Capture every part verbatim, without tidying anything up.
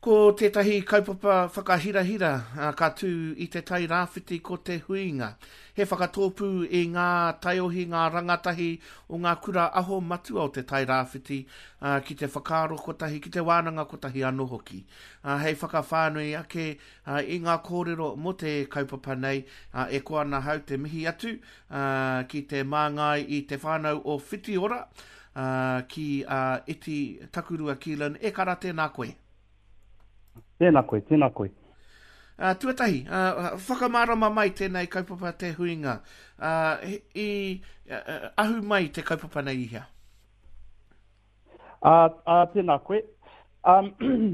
Ko tētahi kaupapa whakahirahira uh, ka tū i te tai rāwhiti ko te huinga. He whakatōpū i ngā taiohi, ngā rangatahi o ngā kura aho matua o te tai rāwhiti uh, ki te whakaaro kotahi, ki te wānanga kotahi anō hoki. Uh, hei whakawhānui ake uh, i ngā kōrero mo te kaupapa nei uh, e koa na hau te mihi atu uh, ki te māngai i te whānau o whiti ora uh, ki uh, iti takurua Keelan e karate nā koe. Tēnā koe, tēnā koe. Uh, tuatahi, uh, whakamārama mai tēnei kaupapa te huinga. Uh, I uh, ahu mai te kaupapa nei ihia? Uh, uh, tēnā koe. Um,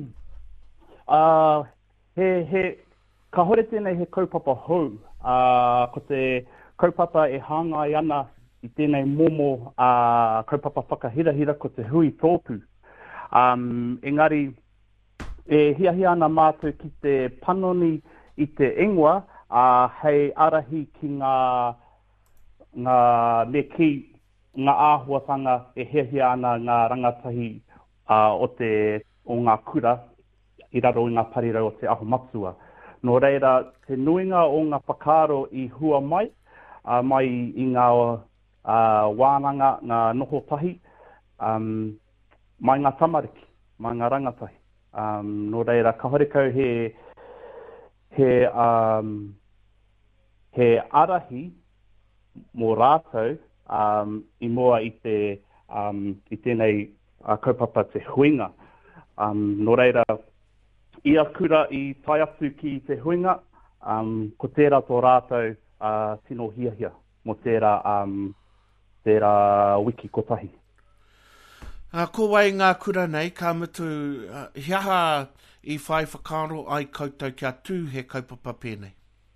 uh, he, he, ka hore tēnei he kaupapa hou. Uh, ko te kaupapa e hāngai ana i tēnei momo uh, kaupapa whakahirahira ko te hui tōpū. Um, engari, e hia hia ana mātou ki te panoni i te ingoa, uh, hei arahi ki ngā, ngā me ki ngā āhuatanga e hia hia ana ngā rangatahi uh, o, te, o ngā kura i raro i ngā parirau o te aho matua. Nō reira, te nuinga o ngā whakaaro i hua mai, uh, mai i ngā uh, wānanga, ngā noho tahi, um, mai ngā tamariki, mai ngā rangatahi. Um, no reira, ka horekau he, he, um, he arahi mō rātou um, i mua i, te, um, i tēnei uh, kaupapa te huinga. Um, no reira, ia kura i tai atu ki te huinga, um, ko tērā tō rātou uh, tino hiahia mō tērā, um, tērā wiki kotahi. Uh, ko wai ngā kura nei, ka mutu uh, hiaha i whai whakaro ai koutou kia tū he kaupapa pēnei?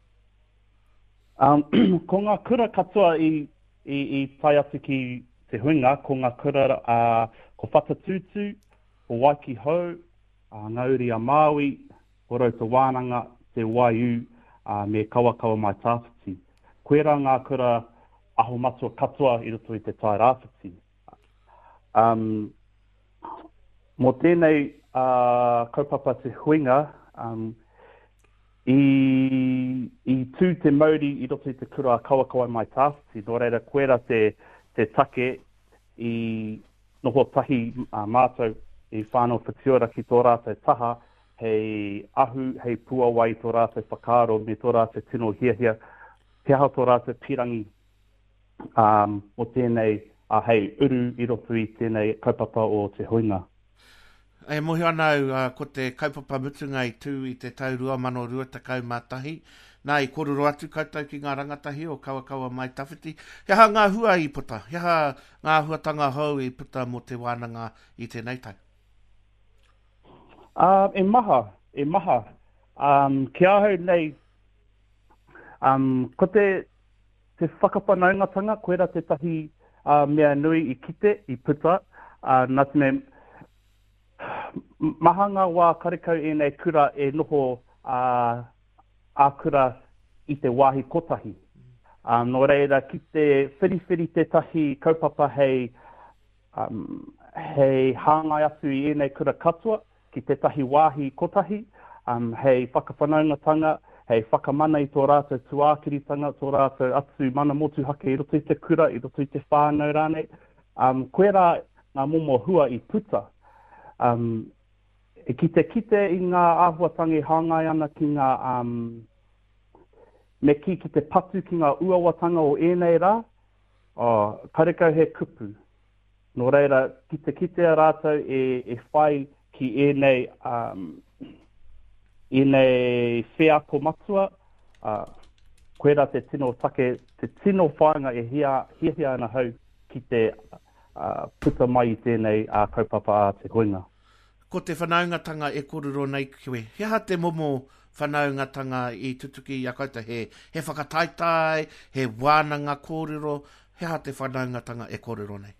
Um, ko ngā kura katoa i, i, i tai atu ki te huinga, ko ngā kura uh, ko whatatūtū, ko waiki hou, uh, ngauri a Māui, ko rauta wānanga, te waiu, uh, me kawakawa mai tāwhiti. Koera ngā kura aho matua katoa i roto i te tai rāwhiti. Um, mo tēnei uh, kaupapa te huinga, um, i, i tū te mauri i roto i te kura kawakawa mai tāwhiti, no reira koera te, te take i noho tahi uh, mātou i whānau whitiora ki tō rātou taha, hei ahu, hei puawai tō rātou whakaaro me tō rātou tino hiahia, te aha tō rātou pirangi um, mo tēnei a uh, hei uru i roto i tēnei kaupapa o te huinga. E mohi anau uh, ko te kaupapa mutunga i tū i te tau rua mano rua takau mātahi. Nā i kororo atu koutou ki ngā rangatahi o kawakawa mai tawhiti. Heha ngā hua i puta, heha ngā huatanga hou i puta mo te wānanga i tēnei tau. Uh, e maha, e maha. Um, ki ahau nei, um, ko te, te whakapanaungatanga, koera te tahi Uh, mea nui i kite, i puta, uh, nā tine, mahanga wā karekau e nei kura e noho uh, a kura i te wāhi kotahi. Um, no reira, ki te whiriwhiri te tahi kaupapa hei, um, hei hāngai atu i e nei kura katoa, ki te tahi wāhi kotahi, um, hei whakawhanaungatanga, hei whakamana i tō rātou tuākiritanga, tō rātou atu mana motu hake i roto i te kura, i roto i te whānau rānei. Um, koera ngā momo hua i puta. Um, e kite kite i ngā āhuatangi hāngai ana ki ngā, um, me ki ki te patu ki ngā uawatanga o ēnei rā, oh, karekau he kupu. No reira, kite kite a rātou e, e whai ki ēnei, um, i nei whiako matua, uh, koera te tino take, te tino whainga e hia, hia hia ana hau ki te uh, puta mai i tēnei uh, kaupapa a te huinga. Ko te whanaungatanga e kororo nei kiwe. Heha te momo whanaungatanga i tutuki i a kouta he, he whakataitai, he wānanga kōrero, heha te whanaungatanga e kororo nei?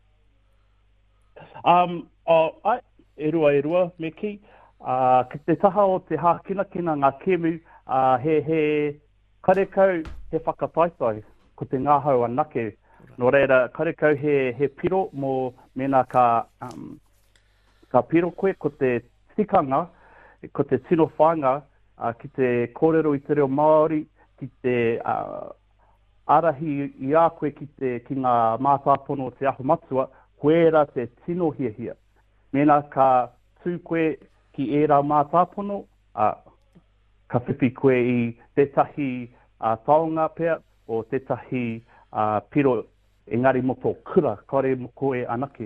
Um, oh, ai, e rua e rua, me ki. Uh, ki te taha o te hākinakina ngā kemu, uh, he, he karekau he whakataitai ko te ngāhau anake. No reira, karekau he, he piro mō mena ka, um, ka piro koe ko te tikanga ko te tino whanga, uh, ki te kōrero i te reo Māori, ki te uh, arahi i a koe ki, te, ki ngā mātāpono o te aho matua, koera te tino hia hia. Mena ka tū koe ki ērā mātāpono, uh, ka whiwhi koe i tētahi uh, taonga pea, o tētahi uh, piro engari moto kura, kare mo koe anake.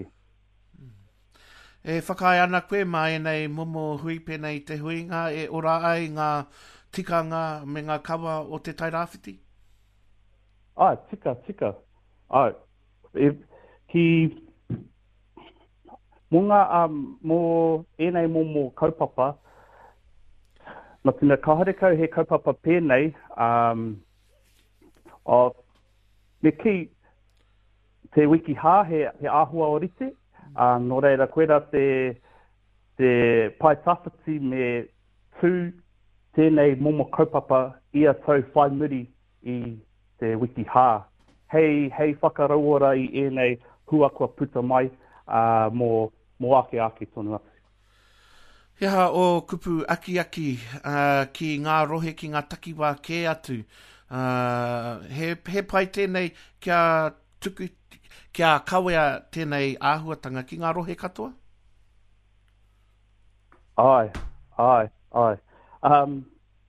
E whakai ana koe mai nei momo hui pēnei te huinga, e ora ai ngā tikanga me ngā kawa o te tairawhiti? Ah, tika, tika. Ah, e, ki mō ngā, um, mō enei momo kaupapa, no tina kaharekau he kaupapa pēnei, um, o, me ki te wiki hā he, he āhua o rite, uh, no reira koera te, te pai tawhiti me tū tēnei momo kaupapa ia tau whai muri i te wiki hā. Hei, hei whakarauora i enei huakua puta mai uh, mō, mō ake ake tonu atu. Ia o kupu aki aki uh, ki ngā rohe ki ngā takiwā kē atu. Uh, he, he pai tēnei kia tuku, kia kawea tēnei āhuatanga ki ngā rohe katoa? Ai, ai, ai. Um,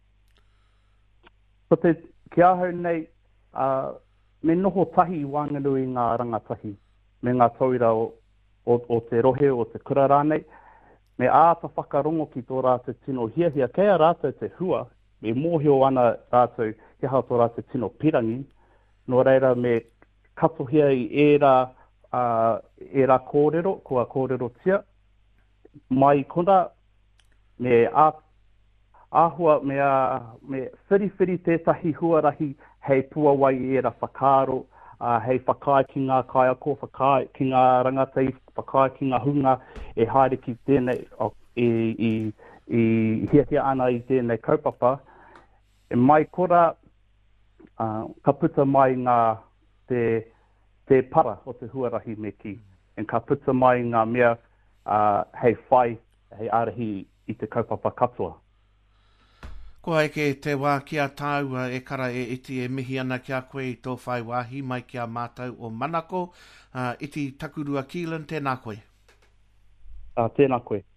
so te kia hau nei, uh, me noho tahi wānganui ngā rangatahi, me ngā tauira o, o, o te rohe o te kura rānei, me āta whakarongo ki tō rātou tino hia hia, kei a rātou te hua, me mōhio ana rātou ki hao tō rātou tino pirangi, no reira me katohia i ērā, uh, ērā kōrero, kua kōrero tia, mai kona, me ā, āhua, me, a, me whiriwhiri tētahi huarahi, hei puawai i ērā whakaro, uh, hei whakai ki ngā kaiako, whakai ki ngā rangatai, whakai ki ngā hunga, e haere ki tēnei, o, i, i, i hiahia ana i tēnei kaupapa. E mai kora, uh, ka puta mai ngā te, te para o te huarahi me ki. E ka puta mai ngā mea uh, hei whai, hei arahi i te kaupapa katoa. Ko eke te wā kia tāua e kara e iti e mihi ana kia koe i tō whai wāhi mai kia mātau o Manako. Uh, iti takurua Keelan, tēnā koe. Uh, tēnā koe.